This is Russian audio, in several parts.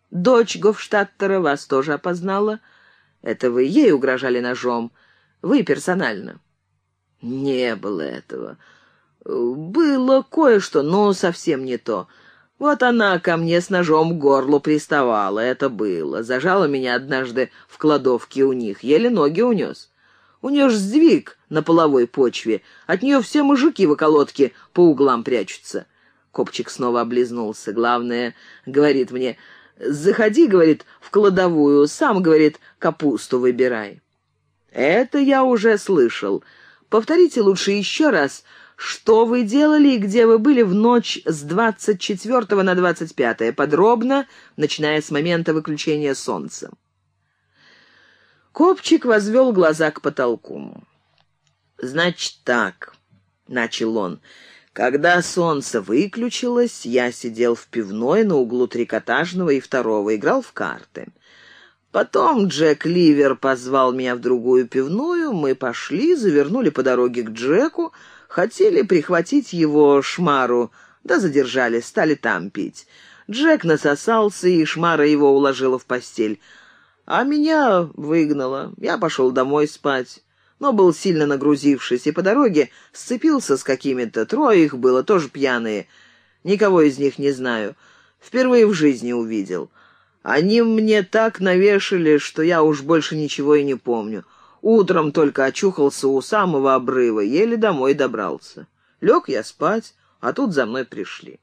Дочь Гофштаттера вас тоже опознала. Это вы ей угрожали ножом. Вы персонально». «Не было этого. Было кое-что, но совсем не то. Вот она ко мне с ножом к горлу приставала, это было. Зажала меня однажды в кладовке у них, еле ноги унес. У нее ж сдвиг на половой почве, от нее все мужики в околотке по углам прячутся». Копчик снова облизнулся. «Главное, — говорит мне, — заходи, — говорит, — в кладовую, сам, — говорит, — капусту выбирай». «Это я уже слышал. Повторите лучше еще раз, что вы делали и где вы были в ночь с 24 на 25, подробно, начиная с момента выключения солнца». Копчик возвел глаза к потолку. «Значит так», — начал он, — «когда солнце выключилось, я сидел в пивной на углу Трикотажного и Второго, играл в карты. Потом Джек Ливер позвал меня в другую пивную, мы пошли, завернули по дороге к Джеку, хотели прихватить его шмару, да задержались, стали там пить. Джек насосался, и шмара его уложила в постель, а меня выгнала. Я пошел домой спать, но был сильно нагрузившись, и по дороге сцепился с какими-то, трое их было, тоже пьяные. Никого из них не знаю, впервые в жизни увидел. Они мне так навешали, что я уж больше ничего и не помню. Утром только очухался у самого обрыва, еле домой добрался. Лег я спать, а тут за мной пришли».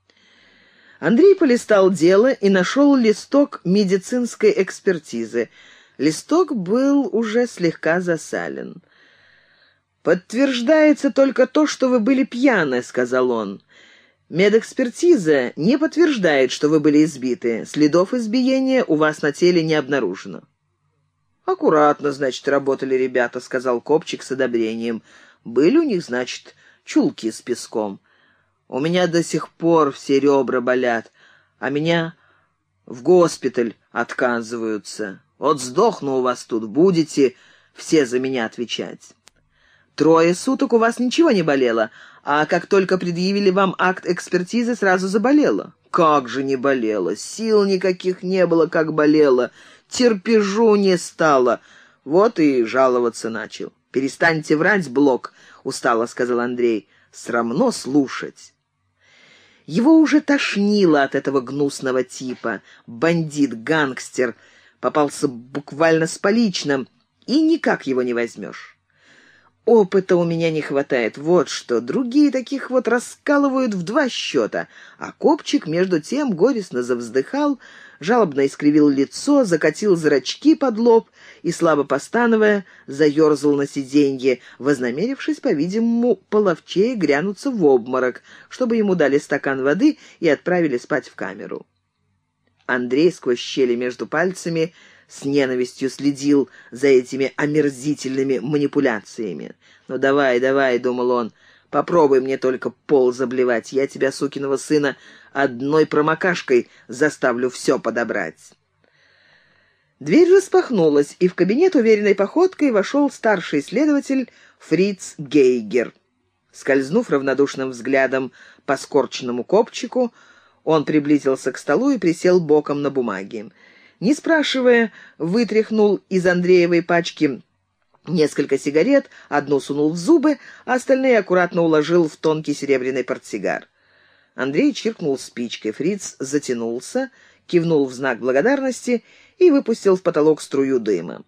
Андрей полистал дело и нашел листок медицинской экспертизы. Листок был уже слегка засален. «Подтверждается только то, что вы были пьяны», — сказал он. «Медэкспертиза не подтверждает, что вы были избиты. Следов избиения у вас на теле не обнаружено». «Аккуратно, значит, работали ребята», — сказал Копчик с одобрением. «Были у них, значит, чулки с песком. У меня до сих пор все ребра болят, а меня в госпиталь отказываются. Вот сдохну у вас тут, будете все за меня отвечать. 3 суток у вас ничего не болело, а как только предъявили вам акт экспертизы, сразу заболело». «Как же не болело? Сил никаких не было, как болело. Терпежу не стало. Вот и жаловаться начал». «Перестаньте врать, Блок», — устало сказал Андрей. «Срамно слушать». Его уже тошнило от этого гнусного типа. Бандит, гангстер, попался буквально с поличным, и никак его не возьмешь. «Опыта у меня не хватает, вот что. Другие таких вот раскалывают в 2 счета». А Копчик, между тем, горестно завздыхал, жалобно искривил лицо, закатил зрачки под лоб и, слабо постановая, заерзал на сиденье, вознамерившись, по-видимому, половчее грянуться в обморок, чтобы ему дали стакан воды и отправили спать в камеру. Андрей сквозь щели между пальцами с ненавистью следил за этими омерзительными манипуляциями. «Ну давай, давай», — думал он, — «попробуй мне только пол заблевать, я тебя, сукиного сына, одной промокашкой заставлю все подобрать». Дверь распахнулась, и в кабинет уверенной походкой вошел старший следователь Фриц Гейгер. Скользнув равнодушным взглядом по скорченному Копчику, он приблизился к столу и присел боком на бумаги. Не спрашивая, вытряхнул из Андреевой пачки несколько сигарет, одну сунул в зубы, а остальные аккуратно уложил в тонкий серебряный портсигар. Андрей чиркнул спичкой, Фриц затянулся, кивнул в знак благодарности и выпустил в потолок струю дыма.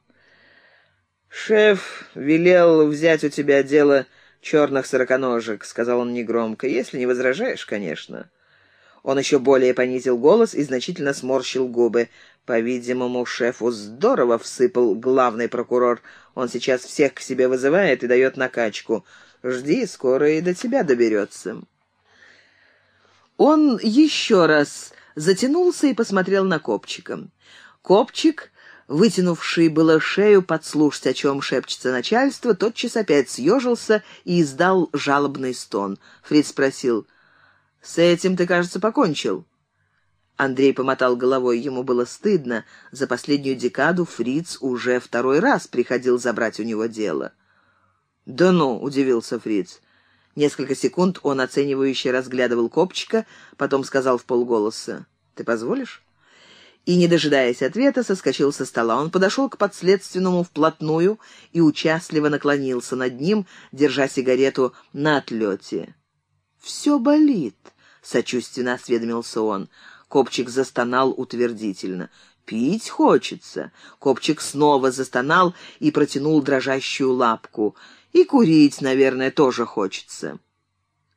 «Шеф велел взять у тебя дело черных сороконожек», — сказал он негромко, — «если не возражаешь, конечно». Он еще более понизил голос и значительно сморщил губы. «По-видимому, шефу здорово всыпал главный прокурор. Он сейчас всех к себе вызывает и дает накачку. Жди, скоро и до тебя доберется». Он еще раз затянулся и посмотрел на Копчика. Копчик, вытянувший было шею подслушать, о чем шепчется начальство, тотчас опять съежился и издал жалобный стон. Фриц спросил: «С этим ты, кажется, покончил?» Андрей помотал головой. Ему было стыдно. За последнюю декаду Фриц уже 2-й раз приходил забрать у него дело. «Да ну!» — удивился Фриц. Несколько секунд он оценивающе разглядывал Копчика, потом сказал вполголоса: «Ты позволишь?» и, не дожидаясь ответа, соскочил со стола. Он подошел к подследственному вплотную и участливо наклонился над ним, держа сигарету на отлете. «Все болит», — сочувственно осведомился он. Копчик застонал утвердительно. «Пить хочется». Копчик снова застонал и протянул дрожащую лапку. «И курить, наверное, тоже хочется».